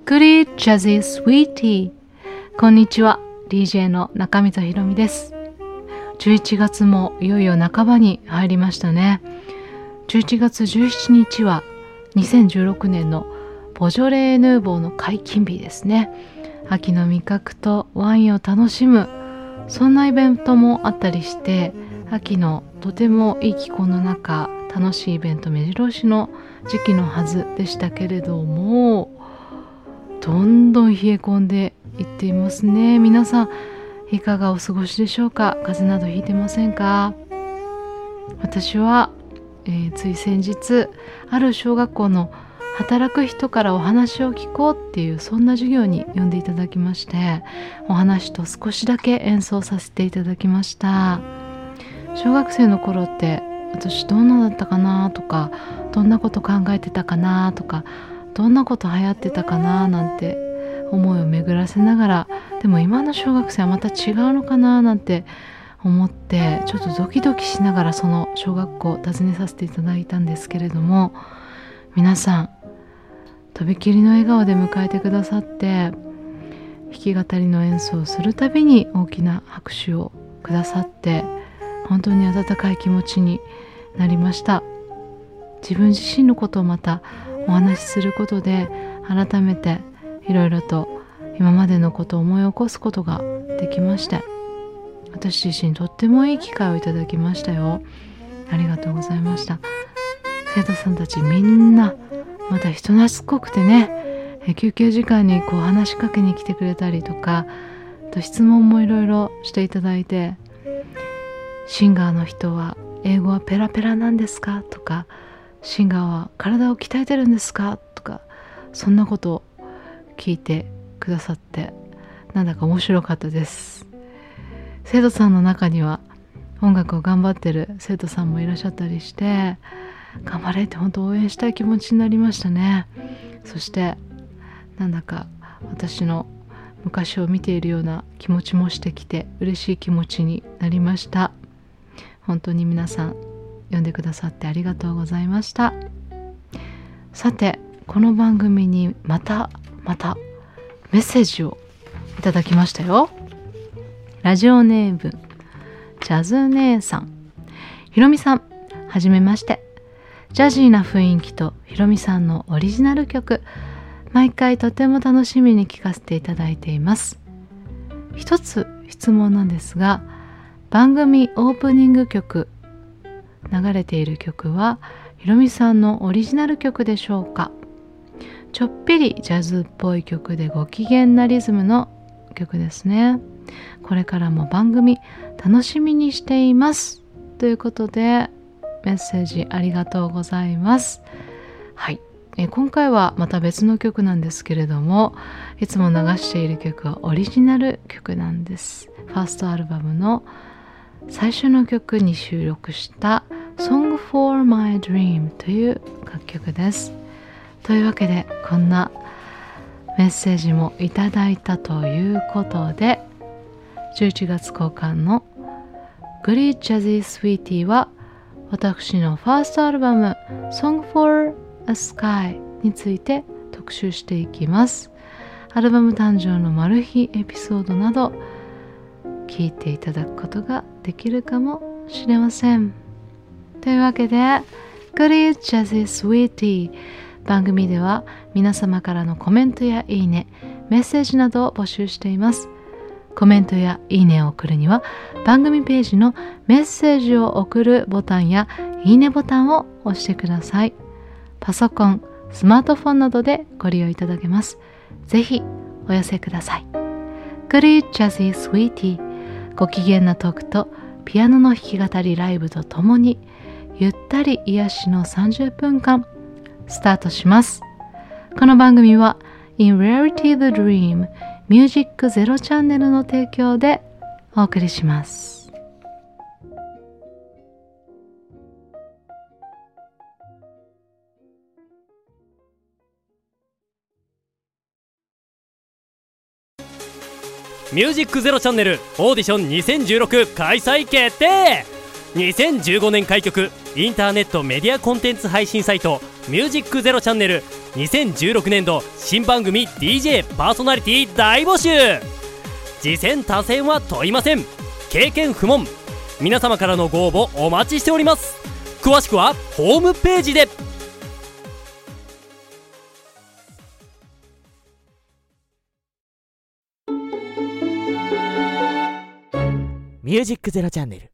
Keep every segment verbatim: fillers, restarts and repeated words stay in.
Good Jazzy Sweetie。こんにちは、ディージェー の中溝ひろみです。じゅういちがつもいよいよ半ばに入りましたね。じゅういちがつじゅうしちにちはにせんじゅうろくねんのボジョレーヌーボーの解禁日ですね。秋の味覚とワインを楽しむ、そんなイベントもあったりして、秋のとてもいい気候の中、楽しいイベント目白押しの時期のはずでしたけれども、どんどん冷え込んでいっていますね。皆さんいかがお過ごしでしょうか。風邪などひいてませんか。私は、えー、つい先日ある小学校の働く人からお話を聞こうっていう、そんな授業に呼んでいただきまして、お話と少しだけ演奏させていただきました。小学生の頃って私どんなだったかなとか、どんなこと考えてたかなとか、どんなこと流行ってたかななんて思いを巡らせながら、でも今の小学生はまた違うのかななんて思って、ちょっとドキドキしながらその小学校を訪ねさせていただいたんですけれども、皆さんとびきりの笑顔で迎えてくださって、弾き語りの演奏をするたびに大きな拍手をくださって、本当に温かい気持ちになりました。自分自身のことをまたお話しすることで、改めていろいろと今までのことを思い起こすことができまして、私自身とってもいい機会をいただきましたよ。ありがとうございました。生徒さんたちみんなまた人懐っこくてね、休憩時間にこう話しかけに来てくれたりとか、と質問もいろいろしていただいて、シンガーの人は英語はペラペラなんですかとか、シンガーは体を鍛えてるんですかとか、そんなことを聞いてくださって、なんだか面白かったです。生徒さんの中には音楽を頑張ってる生徒さんもいらっしゃったりして、頑張れって本当応援したい気持ちになりましたね。そしてなんだか私の昔を見ているような気持ちもしてきて、嬉しい気持ちになりました。本当に皆さん読んでくださってありがとうございました。さて、この番組にまたまたメッセージをいただきましたよ。ラジオネームジャズ姉さん。ひろみさん、はじめまして。ジャジーな雰囲気とひろみさんのオリジナル曲、毎回とても楽しみに聴かせていただいています。一つ質問なんですが、番組オープニング曲、流れている曲はひろみさんのオリジナル曲でしょうか。ちょっぴりジャズっぽい曲でご機嫌なリズムの曲ですね。これからも番組楽しみにしています、ということでメッセージありがとうございます。はい、え今回はまた別の曲なんですけれども、いつも流している曲はオリジナル曲なんです。ファーストアルバムの最初の曲に収録したSong for My Dream という楽曲です。というわけで、こんなメッセージもいただいたということで、じゅういちがつ公開の Good Jazzy Sweetie は私のファーストアルバム Song for a Sky について特集していきます。アルバム誕生のマル秘エピソードなど聞いていただくことができるかもしれません。というわけで Good Jazzy Sweetie、 番組では皆様からのコメントやいいね、メッセージなどを募集しています。コメントやいいねを送るには番組ページのメッセージを送るボタンやいいねボタンを押してください。パソコン、スマートフォンなどでご利用いただけます。ぜひお寄せください。Good Jazzy Sweetie、 ご機嫌なトークとピアノの弾き語りライブとともにゆったり癒しのさんじゅっぷんかんスタートします。この番組は In Reality the Dream ミュージックゼロチャンネルの提供でお送りします。 ミュージックゼロチャンネルオーディションにせんじゅうろく開催決定。にせんじゅうごねん開局、インターネットメディアコンテンツ配信サイトミュージックゼロチャンネルにせんじゅうろくねんど新番組 ディージェー パーソナリティ大募集。次戦他戦は問いません。経験不問。皆様からのご応募お待ちしております。詳しくはホームページで。 ミュージックゼロチャンネル。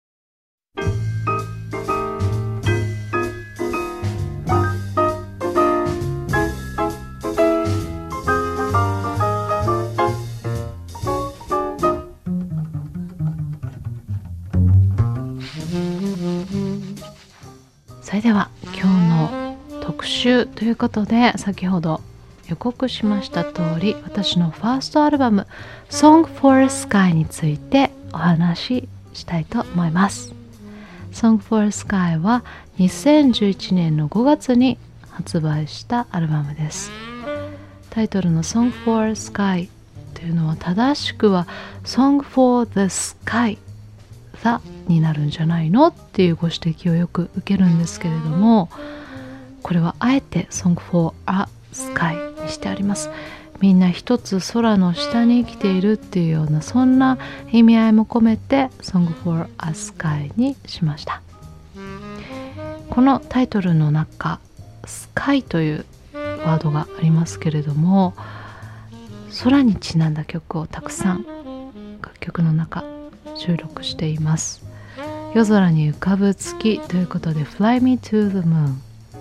それでは今日の特集ということで、先ほど予告しました通り、私のファーストアルバム Song for Sky についてお話ししたいと思います。 Song for Sky はにせんじゅういちねんのごがつに発売したアルバムです。タイトルの Song for Sky というのは正しくは Song for the Skyになるんじゃないのっていうご指摘をよく受けるんですけれども、これはあえて Song for a Sky にしてあります。みんな一つ空の下に生きているっていうような、そんな意味合いも込めて Song for a Sky にしました。このタイトルの中、スカイというワードがありますけれども、空にちなんだ曲をたくさん楽曲の中収録しています。夜空に浮かぶ月ということで Fly me to the moon、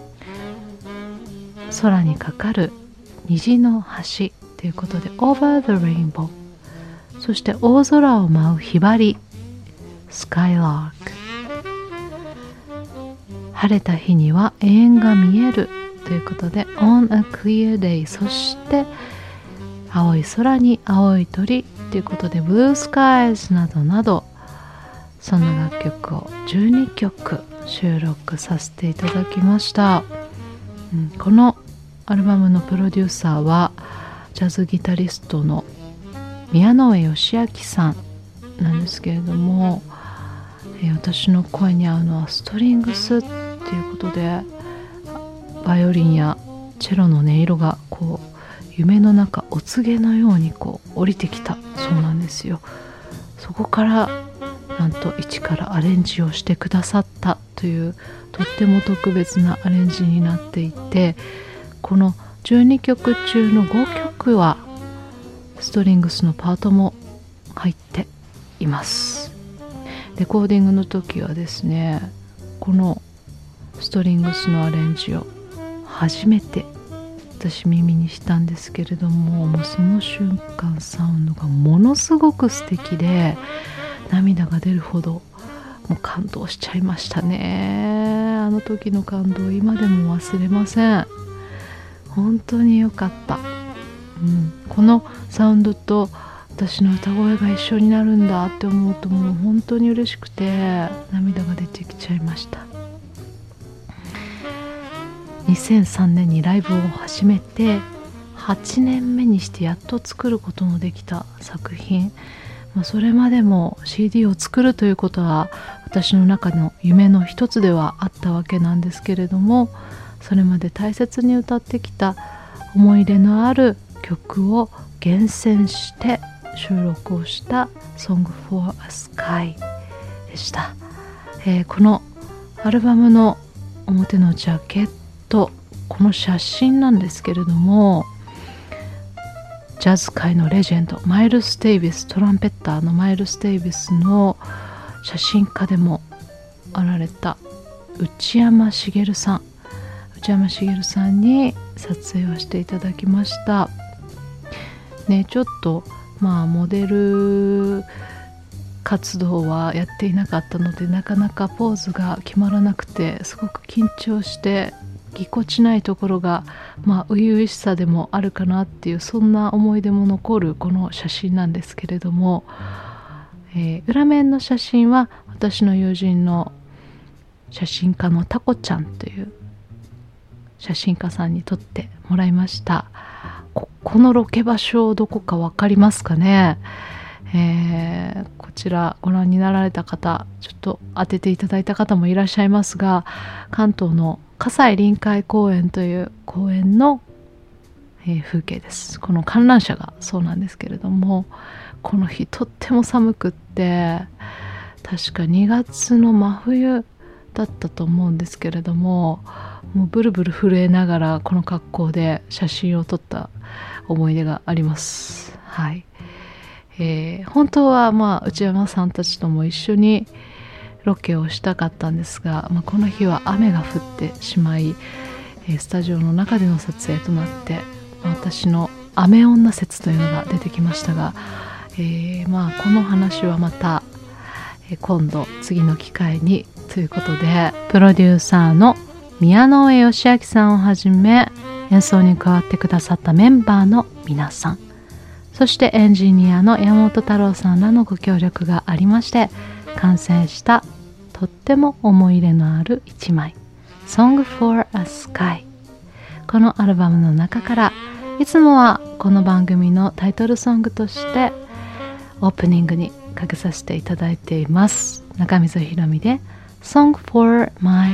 空にかかる虹の橋ということで Over the rainbow、 そして大空を舞うひばり Skylark、 晴れた日には永遠が見えるということで On a clear day、 そして青い空に青い鳥ということで Blue Skies などなど、そんな楽曲をじゅうにきょく収録させていただきました。うん、このアルバムのプロデューサーはジャズギタリストの宮上義明さんなんですけれども、えー、私の声に合うのはストリングスっていうことで、バイオリンやチェロの音色がこう夢の中お告げのようにこう降りてきたそうなんですよ。そこからなんと一からアレンジをしてくださったという、とっても特別なアレンジになっていて、このじゅうにきょく中のごきょくはストリングスのパートも入っています。レコーディングの時はですね、このストリングスのアレンジを初めて私耳にしたんですけれども、もうその瞬間サウンドがものすごく素敵で、涙が出るほどもう感動しちゃいましたね。あの時の感動今でも忘れません。本当に良かった、うん、このサウンドと私の歌声が一緒になるんだって思うと、もう本当に嬉しくて涙が出てきちゃいました。にせんさんねんにライブを始めてはちねんめにしてやっと作ることのできた作品、まあ、それまでも シーディー を作るということは私の中の夢の一つではあったわけなんですけれども、それまで大切に歌ってきた思い入れのある曲を厳選して収録をした Song for a Sky でした。えー、このアルバムの表のジャケット、この写真なんですけれども、ジャズ界のレジェンドマイルス・デイビス、トランペッターのマイルス・デイビスの写真家でもあられた内山茂さん内山茂さんに撮影をしていただきましたね。ちょっとまあモデル活動はやっていなかったので、なかなかポーズが決まらなくて、すごく緊張してぎこちないところがまあ初々しさでもあるかなっていう、そんな思い出も残るこの写真なんですけれども、えー、裏面の写真は私の友人の写真家のタコちゃんという写真家さんに撮ってもらいました。ここのロケ場所どこか分かりますかね。えー、こちらご覧になられた方、ちょっと当てていただいた方もいらっしゃいますが、関東の葛西臨海公園という公園の、えー、風景です。この観覧車がそうなんですけれども、この日とっても寒くって、確かにがつの真冬だったと思うんですけれども、もうブルブル震えながらこの格好で写真を撮った思い出があります。はい、えー、本当はまあ内山さんたちとも一緒にロケをしたかったんですが、まあ、この日は雨が降ってしまい、えー、スタジオの中での撮影となって、まあ、私の雨女説というのが出てきましたが、えー、まあこの話はまた、えー、今度次の機会にということで、プロデューサーの宮上義明さんをはじめ演奏に加わってくださったメンバーの皆さん、そしてエンジニアの山本太郎さんらのご協力がありまして完成したとっても思い入れのある一枚 Song for a Sky。 このアルバムの中からいつもはこの番組のタイトルソングとしてオープニングにかけさせていただいています。中溝ひろみで Song for My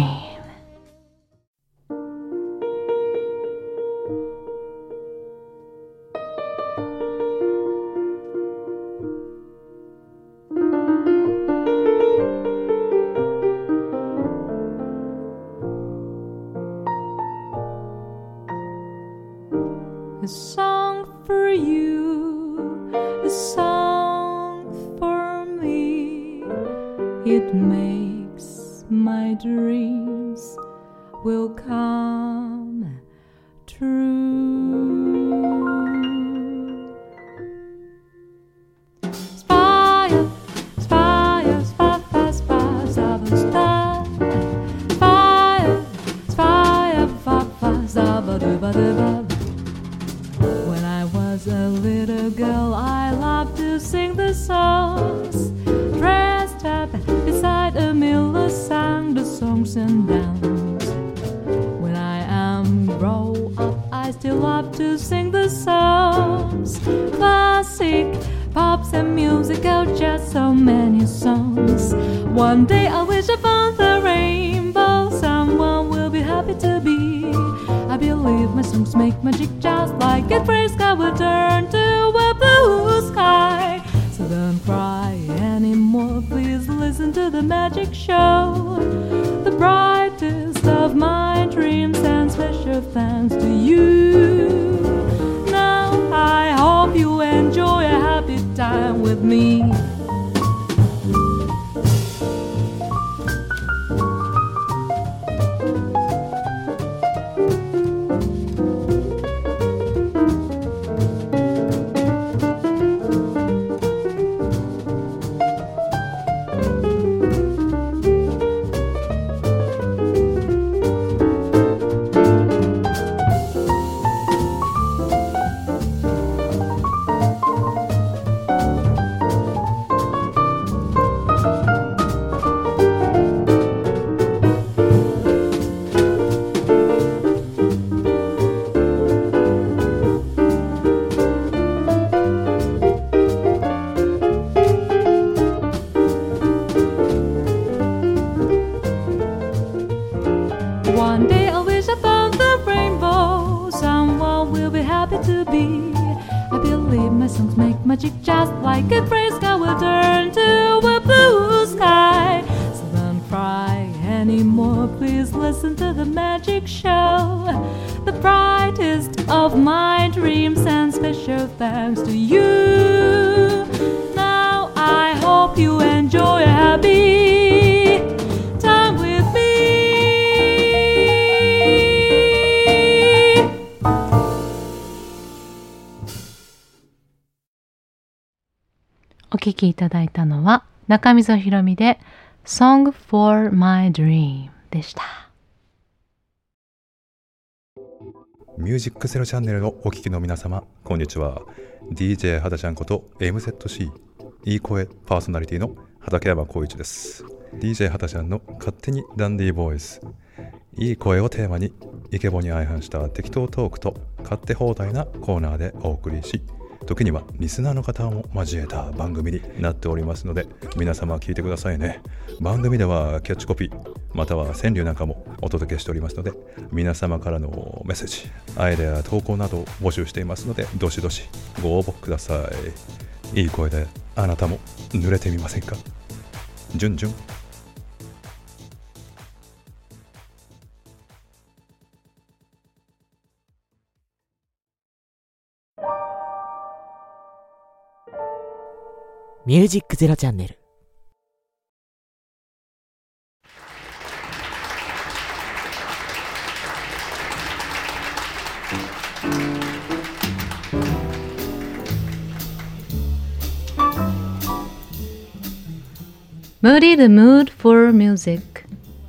Dream。A song for you, a song for me. It makes my dreams will come true. Spire, spire, spire, spire, seven star. Spire, spire, spire, spire, spire. When I was a little girl, I loved to sing the songs. Dressed up beside a miller, sang the songs and dance. When I am grown up, I still love to sing the songs. Classic, pops and musical, just so many songs. One day I wish I found the rainbow. Someone will be happy to be. I believe my songs make magic, just like a gray sky will turn to a blue sky. So don't cry anymore, please listen to the magic show. The brightest of my dreams, and special thanks to you. Now I hope you enjoy a happy time with me. One day I wish I found the rainbow. Someone will be happy to be. I believe my songs make magic, just like a gray sky will turn to a blue sky. So don't cry anymore, please listen to the magic show. The brightest of my dreams, and special thanks to you. Now I hope you enjoy a happy time with me. お聴きいただいたのは中溝ひろみで Song for My Dream でした。 ミュージックゼロチャンネルのお聴きの皆様、こんにちは。 ディージェー はだちゃんこと エムゼットシー いい声パーソナリティの畠山浩一です。 ディージェー はだちゃんの勝手にダンディーボーイズ、いい声をテーマにイケボに相反した適当トークと勝手放題なコーナーでお送りし、 時にはリスナーの方も交えた番組になっておりますので、皆様聞いてくださいね。番組ではキャッチコピーまたは川柳なんかもお届けしておりますので、皆様からのメッセージ、アイデア投稿などを募集していますので、どしどしご応募ください。いい声であなたも濡れてみませんか。じゅんじゅん。 ミュージックゼロチャンネル。 Moody the mood for music。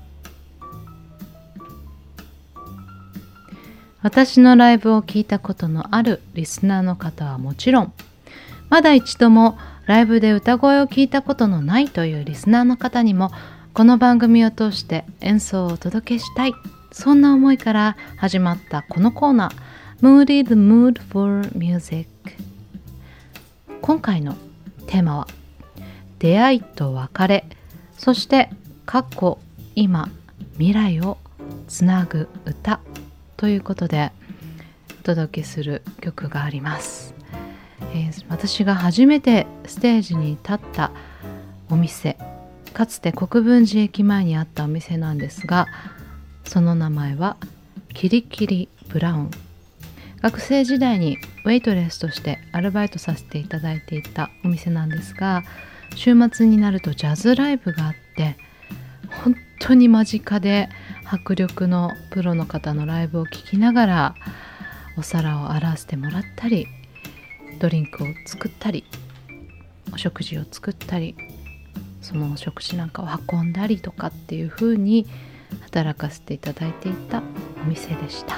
私のライブを聞いたことのあるリスナーの方はもちろん、まだ一度もライブで歌声を聞いたことのないというリスナーの方にも、この番組を通して演奏をお届けしたい、そんな思いから始まったこのコーナー Moody the mood for music。 今回のテーマは出会いと別れ、そして過去、今、未来をつなぐ歌ということでお届けする曲があります。えー、私が初めてステージに立ったお店、かつて国分寺駅前にあったお店なんですが、その名前はキリキリブラウン。学生時代にウェイトレスとしてアルバイトさせていただいていたお店なんですが、週末になるとジャズライブがあって、本当に間近で迫力のプロの方のライブを聴きながらお皿を洗わせてもらったり、ドリンクを作ったり、お食事を作ったり、そのお食事なんかを運んだりとかっていう風に働かせていただいていたお店でした。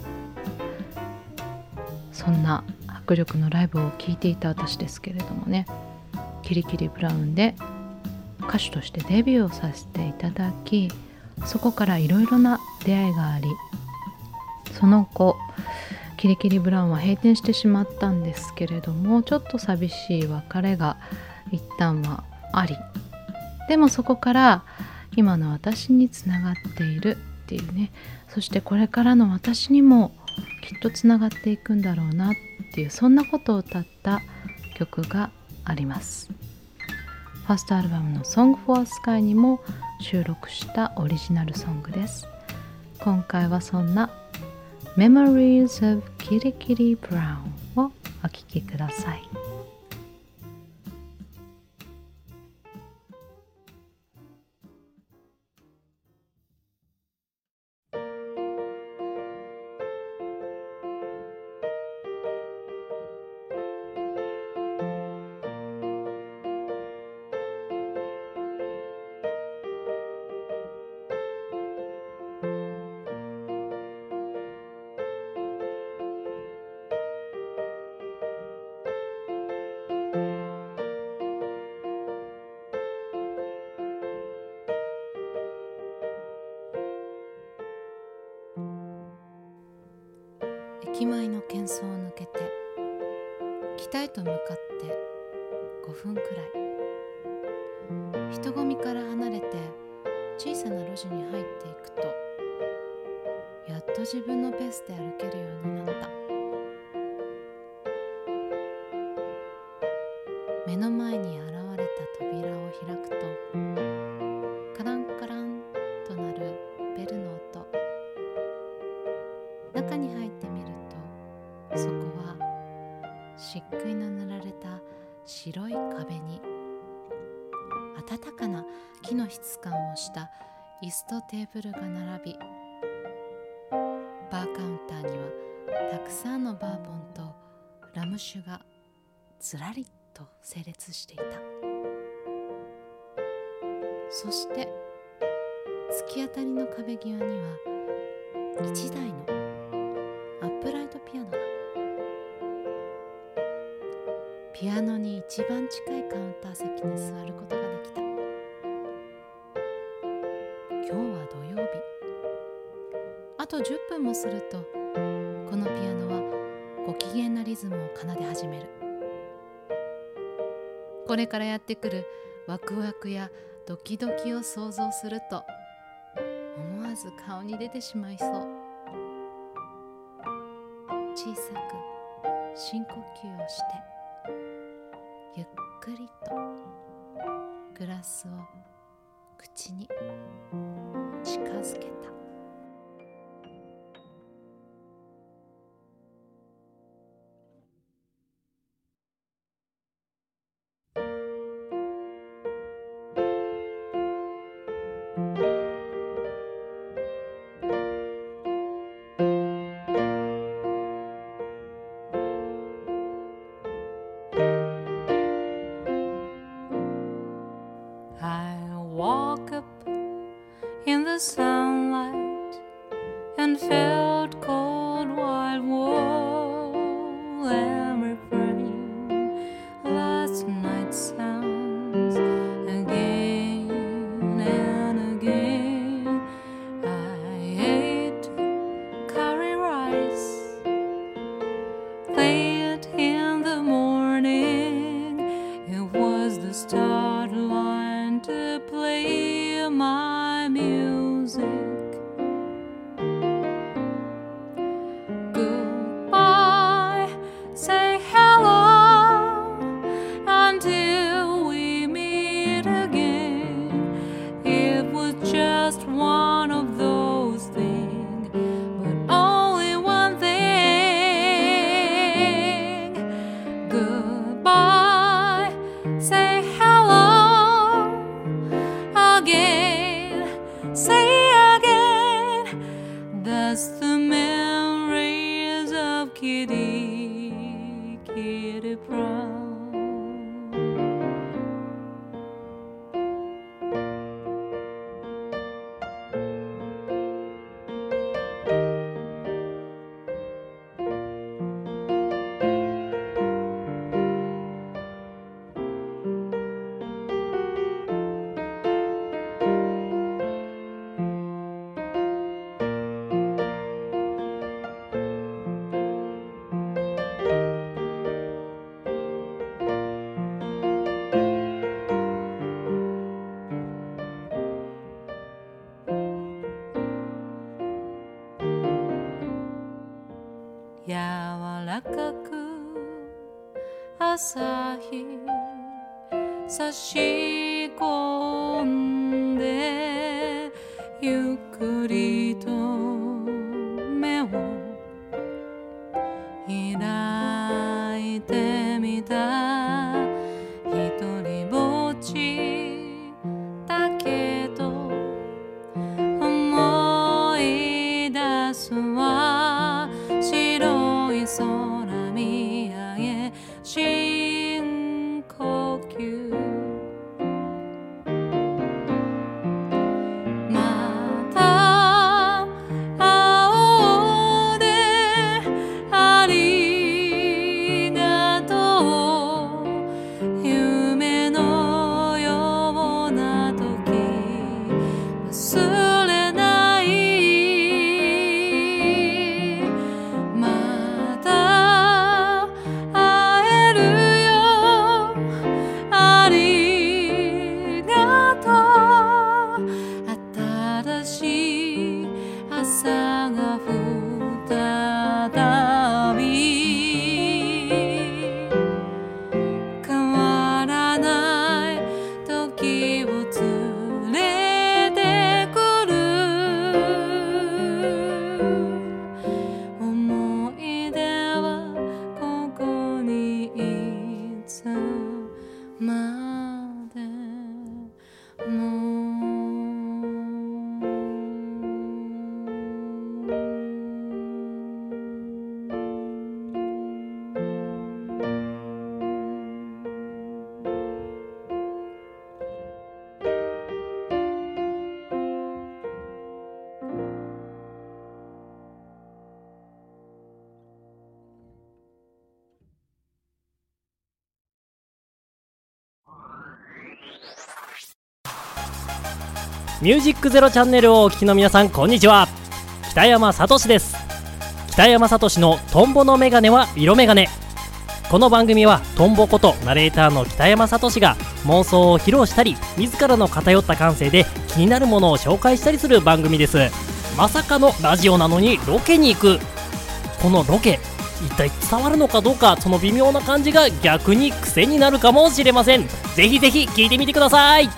そんな迫力のライブを聴いていた私ですけれどもね、キリキリブラウンで歌手としてデビューをさせていただき、そこからいろいろな出会いがあり、その後キリキリブラウンは閉店してしまったんですけれども、ちょっと寂しい別れが一旦はあり、でもそこから今の私につながっているっていうね、そしてこれからの私にもきっとつながっていくんだろうなっていう、そんなことを歌った曲があります。ファーストアルバムの Song for Sky にも収録したオリジナルソングです。今回はそんなMemories of Kitty Kitty Brown をお聴きください。駅前の喧騒を抜けて北へと向かってごふんくらい、人混みから離れて小さな路地に入っていくと、やっと自分のペースで歩けるようになった。目の前に現れた扉を開くと、カランカランとなるベルの音。中に入ってみると、そこは漆喰の塗られた白い壁に温かな木の質感をした椅子とテーブルが並び、バーカウンターにはたくさんのバーボンとラム酒がずらりと整列していた。そして突き当たりの壁際には一台のアップライトピアノが。ピアノに一番近いカウンター席に座ることができた。今日は土曜日。あとじゅっぷんもすると、このピアノはご機嫌なリズムを奏で始める。 これからやってくるワクワクやドキドキを想像すると思わず顔に出てしまいそう。小さく深呼吸をしてゆっくりとグラスを口に近づけた。 Woke up in the sunlight and felt cold wild wool and refrain last night's sounds again and again. I ate curry rice late in the morning. It was the start line to play my music. Goodbye, say hello until we meet again. It was just one of those things, but only one thing. Goodbye, say hello again, say again. That's the memories of Kitty, Kitty Brown.「柔らかく朝日差し込んで」「ゆっくりと目を開いてみた」「ひとりぼっちだけど思い出すわ」「白い空見上げ深呼吸」「また会おうねありがとう」「夢のような時忘れない」「また会えるよありがとう」「新しい朝が再び」「変わらない時を連れてくる」「思い出はここにいつまでも」 ミュージックゼロチャンネルをお聞きの皆さん、こんにちは。北山さとしです。北山さとしのトンボのメガネは色メガネ。 この番組はトンボことナレーターの北山聡が妄想を披露したり、自らの偏った感性で気になるものを紹介したりする番組です。まさかのラジオなのにロケに行く。このロケ一体伝わるのかどうか、その微妙な感じが逆に癖になるかもしれません。ぜひぜひ聞いてみてください。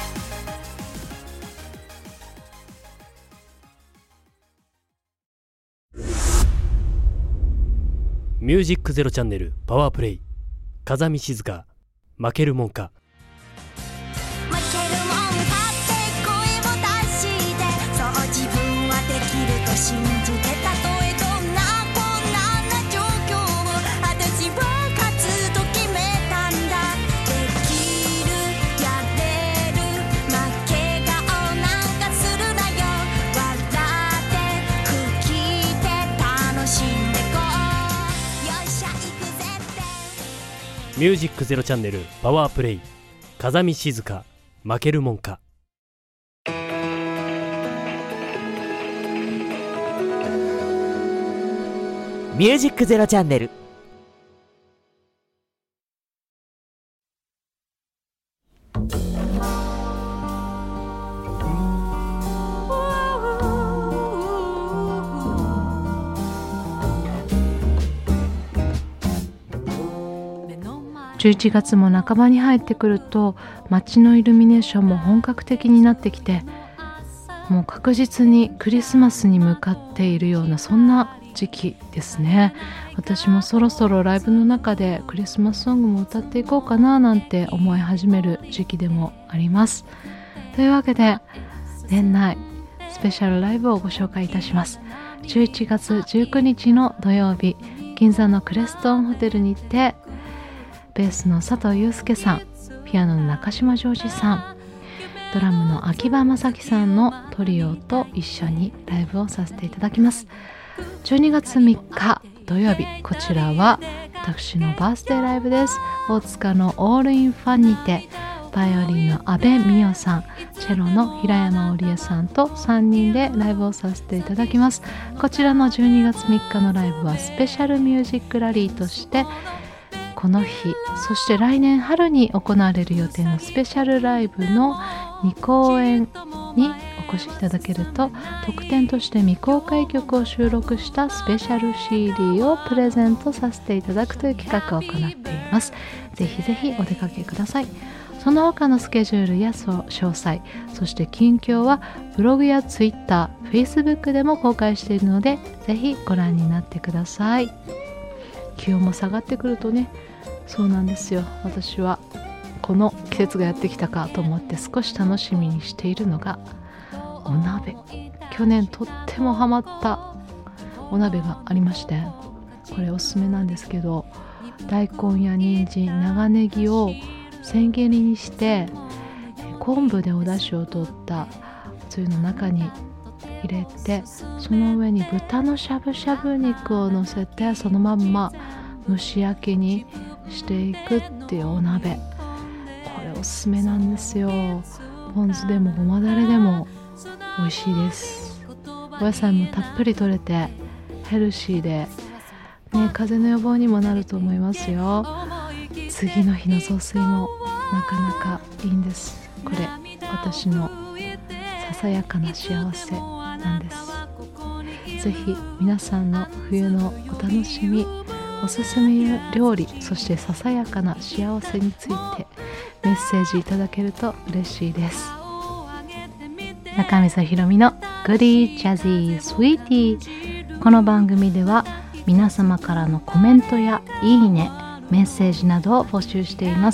ミュージックゼロチャンネルパワープレイ、風見静香、負けるもんか。 負けるもんかって声を出して、そう自分はできると信じて、たとえどんな困難な状況を私は勝つと決めたんだ。できる、やれる、負け顔なんかするなよ。笑って吹きで楽しんでこう。よっしゃ行くぜって。 ミュージックゼロチャンネルパワープレイ、風見静香、負けるもんか。 ミュージックゼロチャンネル。 じゅういちがつも半ばに入ってくると、街のイルミネーションも本格的になってきて、もう確実にクリスマスに向かっているような、そんな時期ですね。私もそろそろライブの中でクリスマスソングも歌っていこうかななんて思い始める時期でもあります。というわけで、年内スペシャルライブをご紹介いたします。じゅういちがつじゅうくにちの土曜日、銀座のクレストンホテルにて、ベースの佐藤祐介さん、ピアノの中島ジョージさん、ドラムの秋葉正樹さんのトリオと一緒にライブをさせていただきます。じゅうにがつみっか土曜日、こちらは私のバースデーライブです。大塚のオールインファンにて、バイオリンの阿部美代さん、チェロの平山織江さんとさんにんでライブをさせていただきます。こちらのじゅうにがつみっかのライブはスペシャルミュージックラリーとして、この日、そして来年春に行われる予定のスペシャルライブのにこうえんにお越しいただけると、特典として未公開曲を収録したスペシャル シーディー をプレゼントさせていただくという企画を行っています。ぜひぜひお出かけください。その他のスケジュールや詳細、そして近況はブログやツイッター、フェイスブックでも公開しているので、ぜひご覧になってください。気温も下がってくるとね、そうなんですよ。私はこの季節がやってきたかと思って少し楽しみにしているのがお鍋。去年とってもハマったお鍋がありまして、これおすすめなんですけど、大根や人参、長ネギを千切りにして、昆布でお出汁を取ったつゆの中に入れて、その上に豚のしゃぶしゃぶ肉を乗せて、そのまんま蒸し焼きにしていくっていうお鍋、これおすすめなんですよ。ポン酢でもごまだれでも美味しいです。お野菜もたっぷり取れてヘルシーで、ね、風邪の予防にもなると思いますよ。次の日の雑炊もなかなかいいんです。これ私のささやかな幸せなんです。ぜひ皆さんの冬のお楽しみ、おすすめ料理、そしてささやかな幸せについてメッセージいただけると嬉しいです。中溝ひろみのグリージャズィースウィーティー。この番組では皆様からのコメントやいいね、メッセージなどを募集しています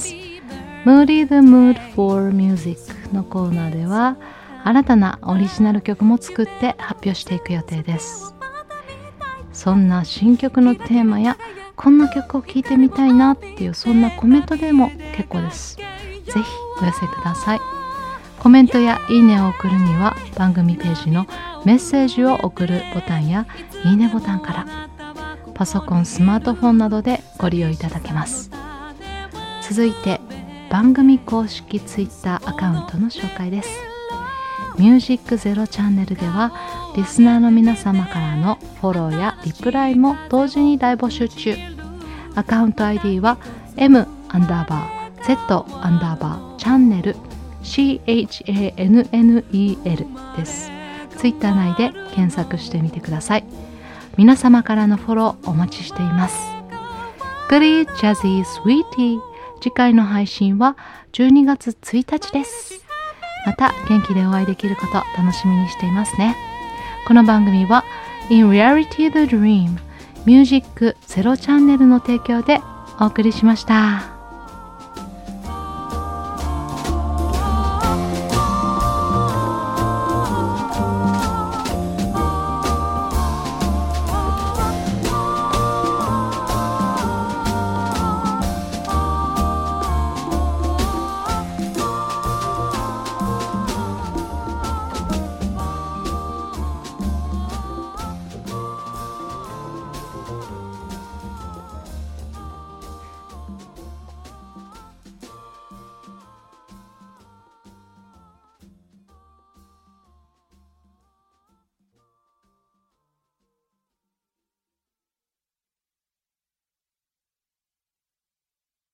。Moody the Mood for Music のコーナーでは新たなオリジナル曲も作って発表していく予定です。そんな新曲のテーマやこんな曲を聴いてみたいなっていう、そんなコメントでも結構です。ぜひお寄せください。コメントやいいねを送るには番組ページのメッセージを送るボタンやいいねボタンから、パソコン、スマートフォンなどでご利用いただけます。続いて番組公式ツイッターアカウントの紹介です。ミュージックゼロチャンネルではリスナーの皆様からのフォローやリプライも同時に大募集中。 アカウント アイディー は M アンダーバー Z アンダーバーチャンネル シーエイチエーエヌエヌイーエル です。ツイッター内で検索してみてください。皆様からのフォローお待ちしています。Goody Jazzy Sweetie、 次回の配信はじゅうにがつついたちです。また元気でお会いできること楽しみにしていますね。この番組は In Reality the Dream ミュージックゼロチャンネルの提供でお送りしました。